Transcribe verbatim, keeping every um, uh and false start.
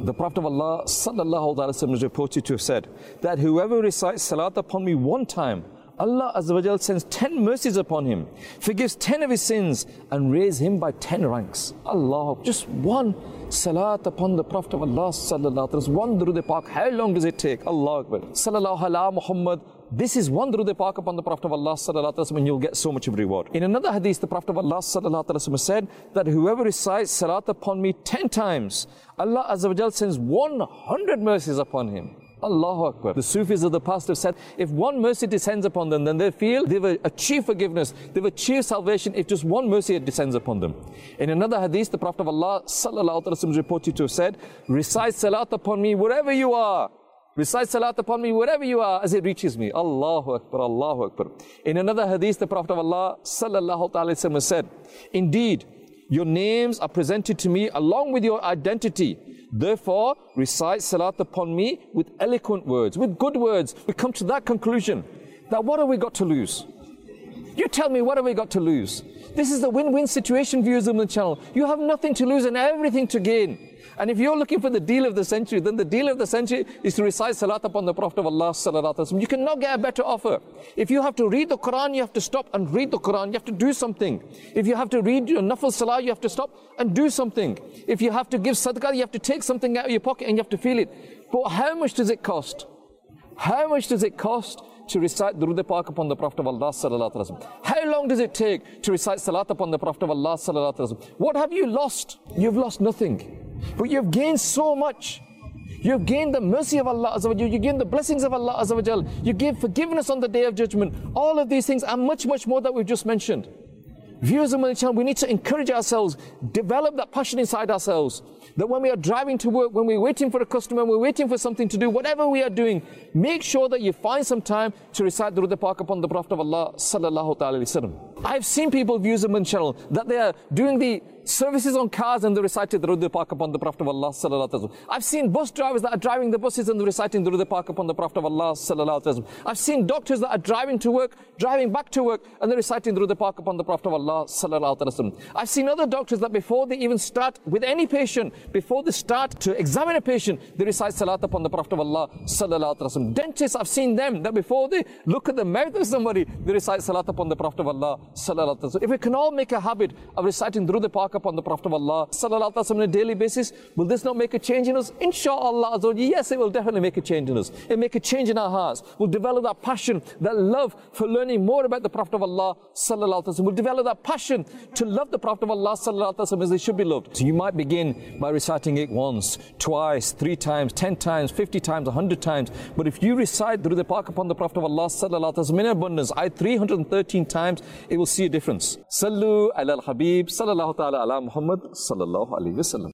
The Prophet of Allah sallallahu alaihi wasallam is reported to have said that whoever recites salat upon me one time, Allah Azza wa Jal sends ten mercies upon him, forgives ten of his sins, and raises him by ten ranks. Allah, just one salat upon the Prophet of Allah sallallahu alaihi wasallam, one Durud Pak. How long does it take? Allah Akbar. Sallallahu ala Muhammad. This is one Durud Pak upon the Prophet of Allah sallallahu alaihi wasallam, and you'll get so much of reward. In another hadith, the Prophet of Allah sallallahu alaihi wasallam said that whoever recites salat upon me ten times, Allah Azza wa Jal sends one hundred mercies upon him. Allahu Akbar. The Sufis of the past have said, if one mercy descends upon them, then they feel they've achieved forgiveness, they've achieved salvation if just one mercy descends upon them. In another hadith, the Prophet of Allah sallallahu alaihi wasallam is reported to have said, recite salat upon me wherever you are. Recite salat upon me wherever you are as it reaches me. Allahu Akbar, Allahu Akbar. In another hadith, the Prophet of Allah sallallahu alaihi wasallam said, indeed, your names are presented to me along with your identity. Therefore, recite salat upon me with eloquent words, with good words. We come to that conclusion that what have we got to lose? You tell me, what have we got to lose? This is the win-win situation, viewers of the channel. You have nothing to lose and everything to gain. And if you're looking for the deal of the century, then the deal of the century is to recite salat upon the Prophet of Allah sallallahu alaihi wasallam. You cannot get a better offer. If you have to read the Quran, you have to stop and read the Quran. You have to do something. If you have to read your nafil salah, you have to stop and do something. If you have to give sadaqah, you have to take something out of your pocket and you have to feel it. But how much does it cost? How much does it cost to recite Durud Pak upon the Prophet of Allah sallallahu alaihi wasallam? How long does it take to recite salat upon the Prophet of Allah sallallahu alaihi wasallam? What have you lost? You've lost nothing. But you've gained so much. You've gained the mercy of Allah Azza wa Jal. You gained the blessings of Allah Azza wa Jal. You gain forgiveness on the Day of Judgment. All of these things and much, much more that we've just mentioned. Viewers of my channel, we need to encourage ourselves, develop that passion inside ourselves, that when we are driving to work, when we're waiting for a customer, when we're waiting for something to do, whatever we are doing, make sure that you find some time to recite Durud Pak upon the Prophet of Allah sallallahu alaihi wasallam. I've seen people, viewers of my channel, that they are doing the services on cars and they recited Durud Pak upon the Prophet of Allah sallallahu alaihi wasallam. I've seen bus drivers that are driving the buses and they're reciting Durud Pak upon the Prophet of Allah sallallahu alaihi wasallam. I've seen doctors that are driving to work, driving back to work, and they're reciting Durud Pak upon the Prophet of Allah sallallahu alaihi wasallam. I've seen other doctors that before they even start with any patient, before they start to examine a patient, they recite salat upon the Prophet of Allah sallallahu alaihi wasallam. Dentists, I've seen them that before they look at the mouth of somebody, they recite salat upon the Prophet of Allah sallallahu alaihi wasallam. If we can all make a habit of reciting Durud Pak upon the Prophet of Allah sallallahu alaihi wasallam on a daily basis, will this not make a change in us? Inshallah, yes, it will definitely make a change in us. It will make a change in our hearts. We'll develop that passion, that love for learning more about the Prophet of Allah sallallahu alaihi wasallam. We'll develop that passion to love the Prophet of Allah sallallahu alaihi wasallam as they should be loved. So you might begin by reciting it once, twice, three times, ten times, fifty times, a hundred times. But if you recite Durud Pak upon the Prophet of Allah sallallahu alaihi wasallam in abundance, I three hundred thirteen times, it will see a difference. Sallu ala al-Habib sallallahu ta'ala ala Muhammad sallallahu alaihi wasallam.